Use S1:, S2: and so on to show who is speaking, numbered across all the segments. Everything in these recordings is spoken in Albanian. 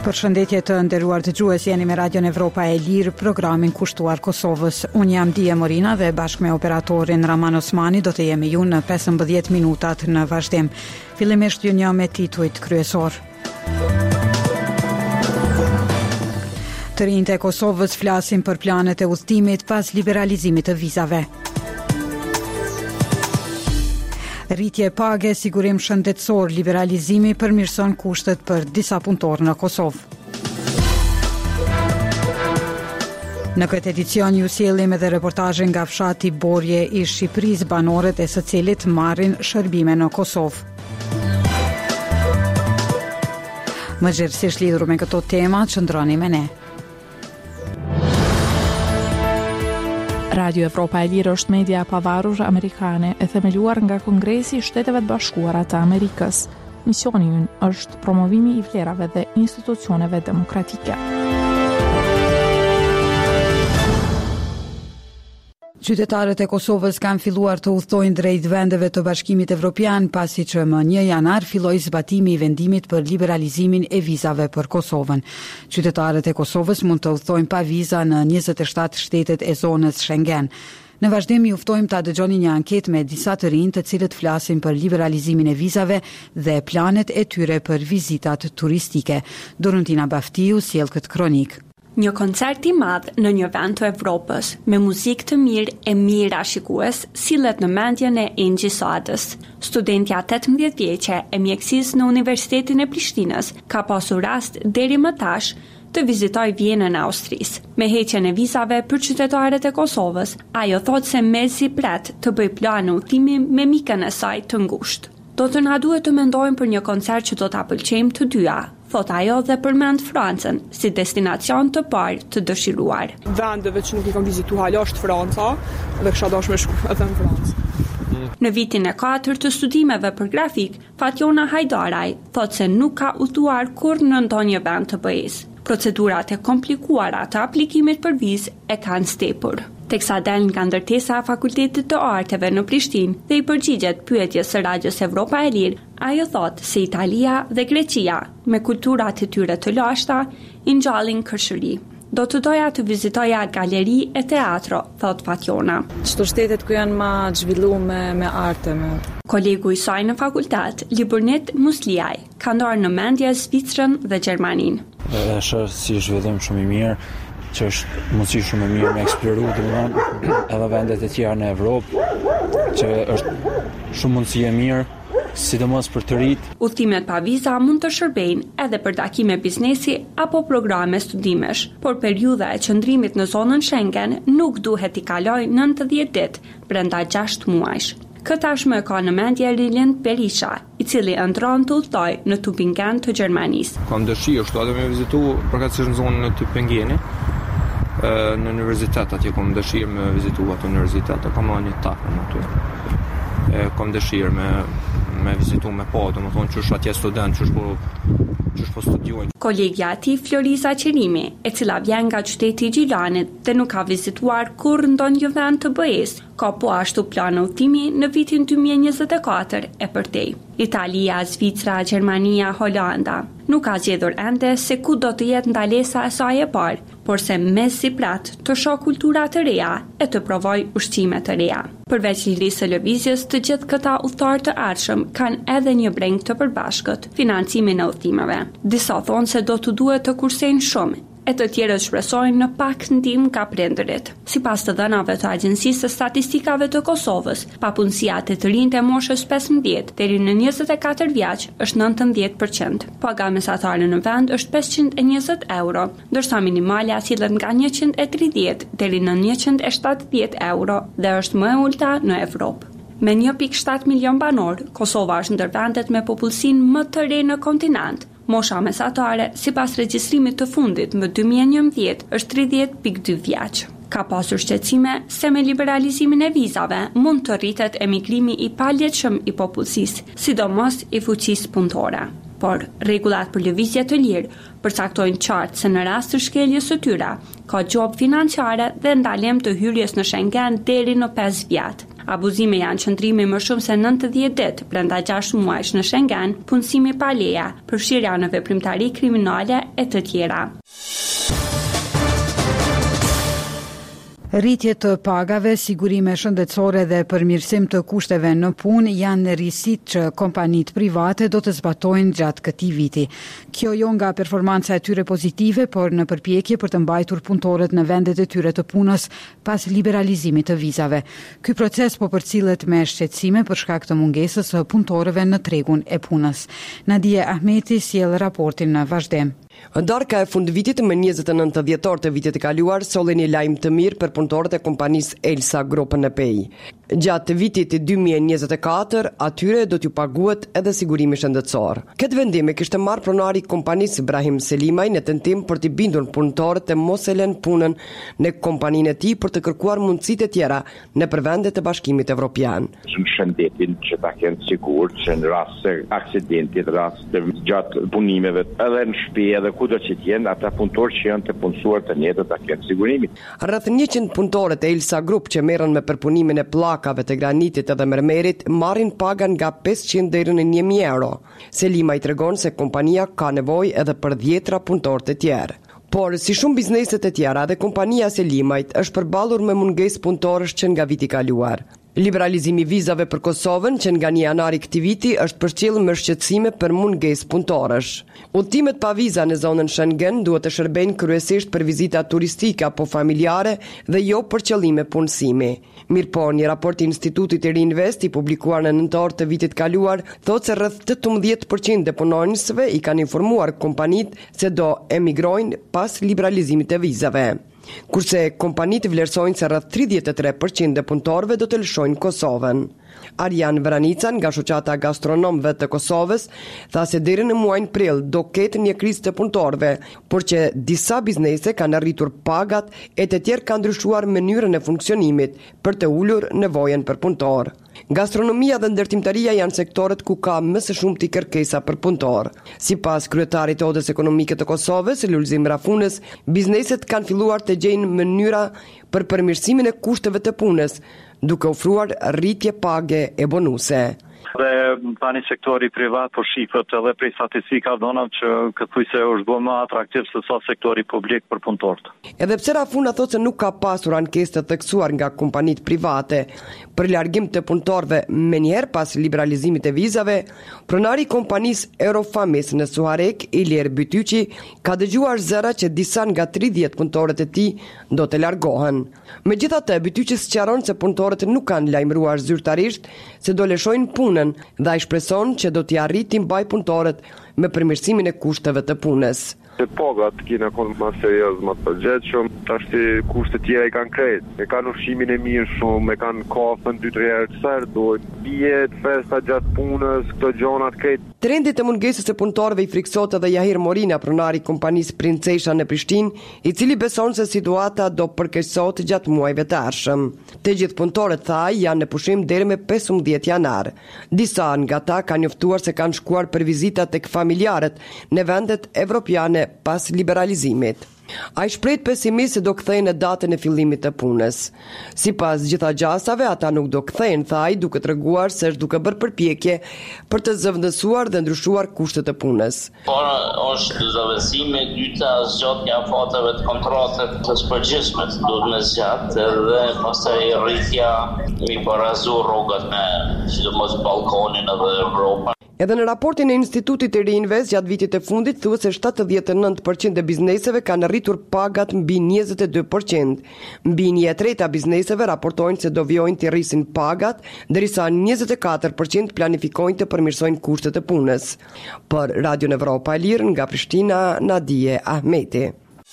S1: Përshëndetje të nderuar dëgjues, jeni me Radion Evropa e Lirë, programin kushtuar Kosovës. Unë jam Dia Morina dhe bashkë me operatorin Raman Osmani do të jemi ju në 15 minutat në vazhdim. Fillimisht ju një me titujt kryesor. Të rinjtë e Kosovës flasin për planet e udhëtimit pas liberalizimit të vizave. Rritje page, sigurim shëndetësor, liberalizimi përmirëson kushtet për disa punëtorë në Kosovë. Në këtë edicion ju sjellim edhe reportazhe nga fshati Borje i Shqipërisë, banorët e së cilit marrin shërbime në Kosovë. Më gjithësisht lidhur me këto tema, qëndroni me ne.
S2: Radio Evropa e Lirë është media pavarur amerikane e themeluar nga Kongresi i Shteteve të Bashkuara të Amerikës. Misioni i ynë është promovimi i vlerave dhe institucioneve demokratike.
S1: Qytetarët e Kosovës kanë filluar të udhtojnë drejt vendeve të Bashkimit Evropian pasi që më 1 janar filloi zbatimi i vendimit për liberalizimin e vizave për Kosovën. Qytetarët e Kosovës mund të udhtojnë pa viza në 27 shtetet e zonës Schengen. Në vazhdim ju ftojmë ta dëgjoni një anketë me disa të rinj të cilët flasin për liberalizimin e vizave dhe planet e tyre për vizitat turistike. Dorontina Baftiu sjell këtë kronik.
S3: Një koncert i madh në një vend të Evropës, me muzikë të mirë e mira shikues, sillet në mendjen e Engji Sadës. Studentja 18 vjeçe e mjekësisë në Universitetin e Prishtinës ka pasur rast deri më tash të vizitoj Vjenën e Austrisë. Me heqjen e vizave për qytetarët e Kosovës, ajo thotë se mezi pret të bëj plan udhëtimi me mikën e saj të ngushtë. Do të na duhet të mendojmë për një koncert që do ta pëlqejmë të dyja, thot ajo dhe përmend Francën si destinacion të parë të dëshiruar.
S4: Vendeve që nuk i kam vizituar është Franca dhe kisha dashur me shku edhe në Francë.
S3: Në vitin e 4 të studimeve për grafik, Fatjona Hajdaraj thot se nuk ka udhëtuar kurrë në ndonjë vend të BE-s. Procedurat e komplikuara të aplikimit për vizë e kanë stepur. Teksa del nga ndërtesa e Fakultetit të Arteve në Prishtinë dhe i përgjigjet pyetjes së Radios Evropa e Lirë, ajo thotë se Italia dhe Greqia, me kulturat e tyre të lashta, i ngjallin kërshëri. Do të doja të vizitoja galeri e teatro, thot Fatjona.
S5: Çdo shtetet ku janë më zhvilluar me arte.
S3: Kolegu i saj në fakultet, Liburnit Musliaj, ka ndarë në mendje Zvicrën dhe Gjermaninë.
S6: Është si zhvillim shumë i mirë, që është mundësi shumë e mirë me eksploru edhe vendet e tjera në Evropë, që është shumë mundësi e mirë, sidomos për të rit.
S3: Udhëtimet pa viza mund të shërbejnë edhe për takime biznesi apo programe studimesh, por periudha e qëndrimit në zonën Schengen nuk duhet i kalojë 90 ditë brenda 6 muajsh. Këtë tashmë ka në mendje Rilend Berisha, i cili ëndron të udhtoj në Tübingen të Gjermanisë.
S7: Kam dëshirë shto edhe me vizitu përkatësisht në zonën e Tübingeni, në universitet atje kam dëshirë me vizitu atë universitet, kam një takën aty. Kam dëshirë me vizitu me po, do më thonë që është atje student, që është po studiojnë.
S3: Kolegja ati Floriza Qerimi, e cila vjen nga qyteti i Gjilanit dhe nuk ka vizituar kurrë ndonjë vend të BE-s, ka po ashtu plan udhëtimi në vitin 2024 e përtej. Italia, Zvicra, Gjermania, Holanda. Nuk ka zgjedhur ende se ku do të jetë ndalesa e saj e parë, por se mes si prat të shoh kultura të reja e të provoj ushqime të reja. Përveç lirisë së lëvizjes, të gjithë këta udhëtar të ardhshëm kanë edhe një breng të përbashkët, financimin e udhëtimeve. Disa thonë se do të duhet të kursejnë shumë, e të tjerët shpresojnë në pak ndihmë nga prindërit. Sipas të dhënave të Agjencisë së Statistikave të Kosovës, papunësia të të rinjtë e moshës 15 deri në 24 vjeç është 19%. Paga mesatare në vend është 520 euro, ndërsa minimale sillet nga 130 deri në 170 euro dhe është më e ulta në Evropë. Me 1.7 milion banor, Kosova është ndër vendet me popullsinë më të re në kontinent. Mosha mesatare, sipas regjistrimit të fundit më 2011, është 30.2 vjeç. Ka pasur shqetësime se me liberalizimin e vizave mund të rritet emigrimi i paletshëm i popullsisë, sidomos i fuqisë punëtore. Por rregullat për lëvizje të lirë përcaktojnë qartë se në rast të shkeljes së tyre ka gjobë financiare dhe ndalim të hyrjes në Schengen deri në 5 vjet. Abuzime janë qëndrimi më shumë se 90 ditë brenda 6 muajsh në Schengen, punësimi pa leje, përfshirja në veprimtari kriminale e të tjera.
S1: Rritje të pagave, sigurime shëndetësore dhe përmirësim të kushteve në punë janë risitë që kompanitë private do të zbatojnë gjatë këtij viti. Kjo jo nga performanca e tyre pozitive, por në përpjekje për të mbajtur punëtorët në vendet e tyre të punës pas liberalizimit të vizave. Ky proces po përcillet me shqetësime për shkak të mungesës së punëtorëve në tregun e punës. Nadia Ahmeti sjell raportin në vazhdim.
S8: Darka e fundvitit me 29 dhjetor të vitit të kaluar solli një lajm të mirë për punëtorët e kompanisë Elsa Group në Pej. Gjatë vitit 2024, atyre do t'ju paguhet edhe sigurimi shëndetësor. Këtë vendim e kishte marrë pronari i kompanisë Ibrahim Selimaj në tentim për t'i bindur punëtorët të mos e lënë punën në kompaninë e tij për të kërkuar mundësitë e tjera nëpër vendet të Bashkimit Evropian.
S9: Shëndetin që ta kenë sigurt që në rast se aksidentit, rast të gjatë punimeve, edhe në shtëpi edhe kudo që t'jenë, ata punëtorë që janë të punësuar të njëjtë ta kenë sigurimin.
S8: Rreth 100 punëtorët e Elsa Group që merren me përpunimin e pllakave të granitit edhe mermerit marrin pagan nga 500 deri në 1000 euro. Selima i tregon se kompania ka nevojë edhe për 10 punëtorë të tjerë. Por, si shumë bizneset e tjera, dhe kompania Selimajt është përballur me mungesë punëtorësh që nga viti kaluar. Liberalizimi vizave për Kosovën që nga 1 janari këtij viti është përcjellur me shqetësime për mungesë punëtorësh. Udhëtimet pa viza në zonën Schengen duhet të shërbejnë kryesisht për vizita turistike apo familjare dhe jo për qëllime punësimi. Mirëpo, një raport i Institutit i Reinvest i publikuar në nëntor të vitit kaluar thotë se rreth 18% e punonjësve i kanë informuar kompanitë se do emigrojnë pas liberalizimit të vizave. Kurse kompanitë vlerësojnë se rreth 33% e punëtorëve do të lëshojnë Kosovën. Arjan Vranica nga shoqata gastronomëve të Kosovës tha se deri në muajin prill do ketë një krizë të punëtorëve, por që disa biznese kanë arritur pagat e të tjerë kanë ndryshuar mënyrën e funksionimit për të ulur nevojën për punëtor. Gastronomia dhe ndërtimtaria janë sektorët ku ka më së shumti kërkesa për punëtor. Sipas kryetarit të Odës Ekonomike të Kosovës, Lulzim Rafunës, bizneset kanë filluar të gjejnë mënyra për përmirësimin e kushteve të punës, duke ofruar rritje page e bonuse.
S10: Dhe tani sektori privat po shifët edhe prej statistikave dona që këthuajse është bërë më atraktiv se sa sektori publik për punëtorët.
S8: Edhe pse Rafuna thotë se nuk ka pasur ankesë të theksuar nga kompanitë private për largim të punëtorëve menjëherë pas liberalizimit të vizave, pronari i kompanisë Eurofamis në Suharek, Ilir Bytyqi, ka dëgjuar zëra që disa nga 30 punëtorët e tij do të largohen. Megjithatë, Bytyqi sqaron se punëtorët nuk kanë lajmëruar zyrtarisht se do lëshojnë punën dhe ai shpreson që do t'i arritin mbaj punëtorët me përmirësimin e kushteve të punës.
S9: Pagat kina konë më serios, më të përgjetshëm, tashti kushtet tjera i kanë krejt. E kanë ushqimin e mirë shumë, e kanë kafën 2-3 herë të sërë, dojnë bjet, festa gjatë punës, këto gjonat krejt.
S8: Trendit e mungesës e punëtorëve i friksot edhe Jahir Morina, pronari i kompanisë Princesha në Prishtinë, i cili beson se situata do përkeqësohet gjatë muajve të ardhshëm. Të gjithë punëtorët thaj janë në pushim deri me 15 janar. Disa nga ta kanë njoftuar se kanë shkuar për vizita tek familjarët në vendet evropiane pas liberalizimit. Ai shpreh pesimist se do kthehen në datën e fillimit të punës. Sipas gjitha gjasave, ata nuk do kthehen, tha ai, duke treguar se është duke bërë përpjekje për të zëvendësuar dhe ndryshuar kushtet e punës.
S11: Por është zëvendësimi i dytë zgjatja e fateve të kontratave të përgjithshme duhet me zgjatë dhe pastaj rritja i parazu rrogat me sidomos Ballkanin edhe Evropën.
S8: Edhe në raportin e Institutit i Reinvest gjatë vitit të fundit thuhet se 79% e bizneseve kanë rritur pagat mbi 22%. Mbi 1/3 bizneseve raportojnë se do vijojnë të rrisin pagat, ndërsa 24% planifikojnë të përmirësojnë kushtet e punës. Për Radio Evropa e Lirë nga Prishtina, Nadie Ahmeti.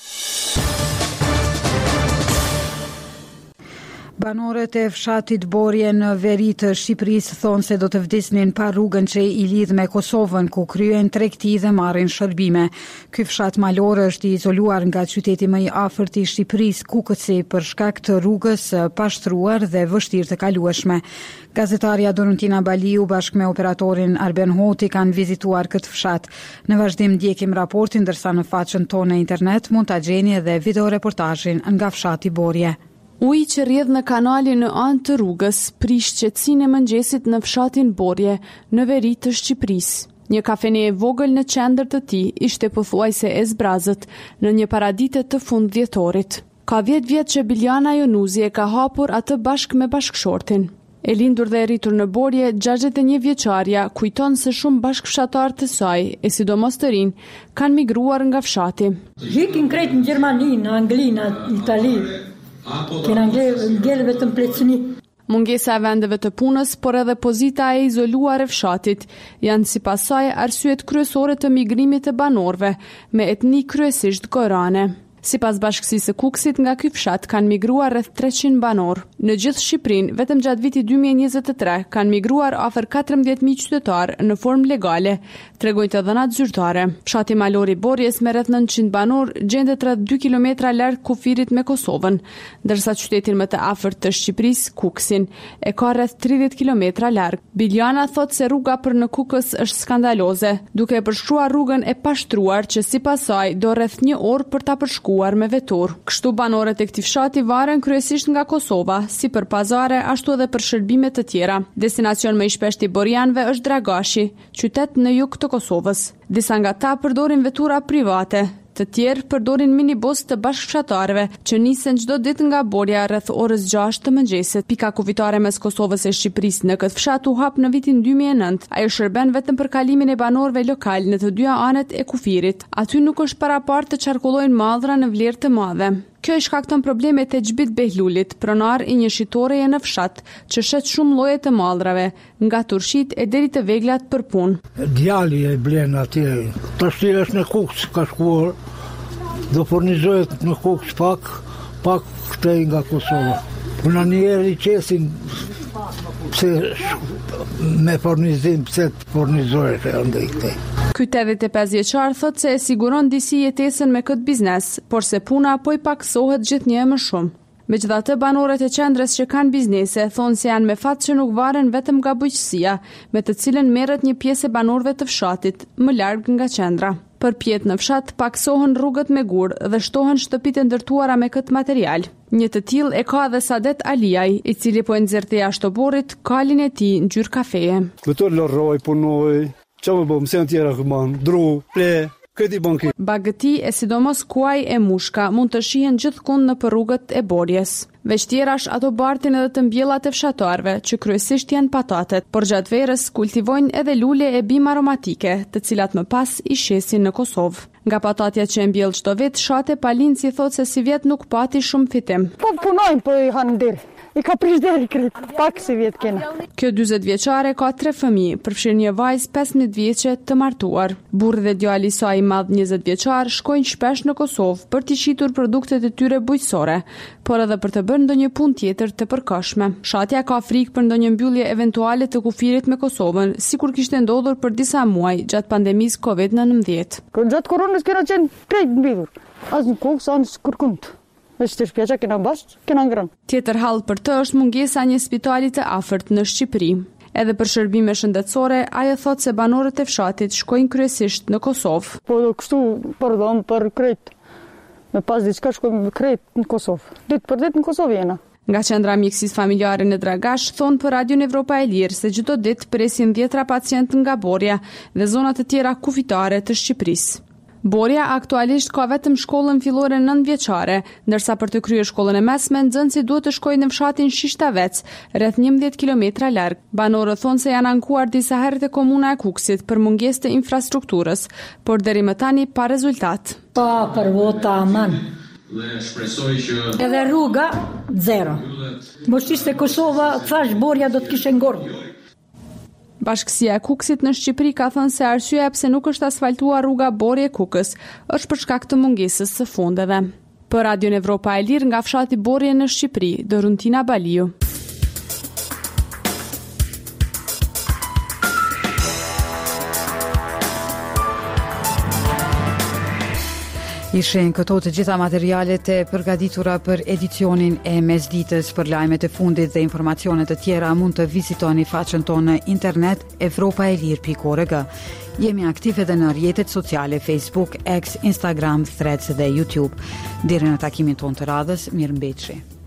S1: Banorët e fshatit Borje në veri të Shqipërisë thonë se do të vdisnin pa rrugën që i lidh me Kosovën, ku kryen tregti dhe marrin shërbime. Ky fshat malor është i izoluar nga qyteti më i afërt i Shqipërisë, Kukëci, për shkak të rrugës pa shtruar dhe vështirë të kalueshme. Gazetarja Doruntina Baliu bashkë me operatorin Arben Hoti kanë vizituar këtë fshat. Në vazhdim ndjekim raportin, ndërsa në faqen tonë në internet mund ta gjeni edhe video reportazhin nga fshati Borje.
S12: Uji që rrjedh në kanalin në anë të rrugës prish qetësinë e mëngjesit në fshatin Borje, në veri të Shqipërisë. Një kafene e vogël në qendër të tij ishte pothuajse e zbrazët në një paradite të fundvjetorit. Ka 10 vjet që Biljana Jonuzi e ka hapur atë bashkë me bashkëshortin. E lindur dhe e rritur në Borje, 61 vjeçarja kujton se shumë bashkëfshatarë të saj, e sidomos të rinj, kanë migruar nga fshati.
S13: Hikin krejt në Gjermani, në Angli, në Itali. Kena ngel vetëm plecëni.
S12: Mungesa e vendeve të punës, por edhe pozita e izoluar e fshatit, janë sipas saj arsyet kryesore të migrimit të banorëve, me etni kryesisht gorane. Sipas bashkësisë së Kukësit, nga ky fshat kanë migruar rreth 300 banor. Në gjithë Shqipërinë, vetëm gjatë vitit 2023 kanë migruar afër 14.000 qytetarë në formë legale, tregojnë të dhënat zyrtare. Fshati malor i Borjes me rreth 900 banor gjendet rreth 2 kilometra larg kufirit me Kosovën, ndërsa qytetin më të afërt të Shqipërisë, Kukësin, e ka rreth 30 kilometra larg. Biljana thot se rruga për në Kukës është skandaloze, duke e përshkruar rrugën e pashtruar që sipas saj do rreth 1 orë për ta përshkuar me vetur. Kështu banorët e këtij fshati varen kryesisht nga Kosova, si për pazare, ashtu edhe për shërbime të tjera. Destinacion më i shpeshti borjanëve është Dragashi, qytet në jug të Kosovës. Disa nga ta përdorin vetura private, të tjerë përdorin minibus të bashkëfshatarëve që nisen çdo ditë nga Borja rreth orës 6 të mëngjesit. Pika kufitare mes Kosovës e Shqipërisë në këtë fshat u hap në vitin 2009. Ajo shërben vetëm për kalimin e banorëve lokal në të dyja anet e kufirit. Aty nuk është parapart të qarkullojnë mallra në vlerë të madhe. Kjo i shkakton problemet e Xhbit Behlulit, pronar i një shitoreje në fshat, që shet shumë lloje të mallrave, nga turshit e deri të veglat për punë.
S14: Djali e blen atje. Tash është në Kukës, ka shkuar. Do furnizohet në Kukës pak këtej nga Kosova. Në njerë i qesin pse me furnizim, pse të furnizohet e ndë i këtej.
S12: Ky 85 vjeçar thot se e siguron disi jetesën me këtë biznes, por se puna po i paksohet gjithnjë më shumë. Megjithatë, banorët e qendrës që kanë biznese thonë se janë me fat që nuk varen vetëm nga bujqësia, me të cilën merret një pjesë e banorëve të fshatit, më larg nga qendra. Përpjet në fshat paksohen rrugët me gur dhe shtohen shtëpitë ndërtuara me këtë material. Një të tillë e ka edhe Sadet Aliaj, i cili po e nxjerrte jashtë oborrit kalin e tij në gjyrë kafeje.
S15: Këto lorroj punoj, çfarë bëm, se tjera këman, dru, ple.
S12: Bagëti e sidomos kuaj e mushka mund të shihen gjithkund në për rrugët e Borjes. Veç tjerash ato bartin edhe të mbjellat e fshatarëve, që kryesisht janë patatet, por gjatë verës kultivojnë edhe lule e bimë aromatike, të cilat më pas i shesin në Kosovë. Nga patatja që e mbjell çdo vit, Shate Palinci thotë se si vjet nuk pati shumë fitim.
S13: Po punojmë, po i hanë deri. I ka prish deri kret, pak si vjet kena.
S12: Kjo 40 vjeçare ka 3 fëmijë, përfshirë një vajzë 15 vjeçe të martuar. Burri dhe djali i saj i madh 20 vjeçar shkojnë shpesh në Kosovë për të shitur produktet e tyre bujqësore, por edhe për të bërë ndonjë punë tjetër të përkohshme. Shatja ka frikë për ndonjë mbyllje eventuale të kufirit me Kosovën, sikur kishte ndodhur për disa muaj gjatë pandemisë COVID-19.
S13: Gjatë koronës kena qenë krejt mbyllur. As në Kukës, as kërkund. Është shpjeqa kena bashkë, kena ngrënë.
S12: Tjetër hall për të është mungesa një spitali të afërt në Shqipëri. Edhe për shërbime shëndetësore, ajo thotë se banorët e fshatit shkojnë kryesisht në Kosovë.
S13: Po kështu për dhom, për krejt. Me pas diçka shkojmë krejt në Kosovë. Ditë për ditë në Kosovë jena.
S12: Nga qendra mjekësisë familjare në Dragash thonë për Radion Evropa e Lirë se çdo ditë presin 10 pacientë nga Borja dhe zonat e tjera kufitare të Shqipërisë. Borja aktualisht ka vetëm shkollën fillore 9 vjeçare, ndërsa për të kryer shkollën e mesme nxënësit duhet të shkojnë në fshatin Shishtavec, rreth 11 kilometra larg. Banorët thonë se janë ankuar disa herë te komuna e Kukësit për mungesë të infrastrukturës, por deri më tani pa rezultat.
S13: Pa për vota aman. Edhe rruga zero. Mos ishte Kosova, thash Borja do të kishte ngordh.
S12: Bashkësia e Kukësit në Shqipëri ka thënë se arsyeja pse nuk është asfaltuar rruga Borje-Kukës është për shkak të mungesës së fundeve. Për Radion Evropa e Lirë nga fshati Borje në Shqipëri, Doruntina Baliu.
S1: Ishin këto të gjitha materialet e përgatitura për edicionin e mesditës. Për lajmet e fundit dhe informacionet të tjera mund të vizitoni faqen tonë në internet evropaelir.org. Jemi aktive edhe në rrjetet sociale Facebook, X, Instagram, Threads dhe YouTube. Deri në takimin tonë të radhës, mirëmbëjtje.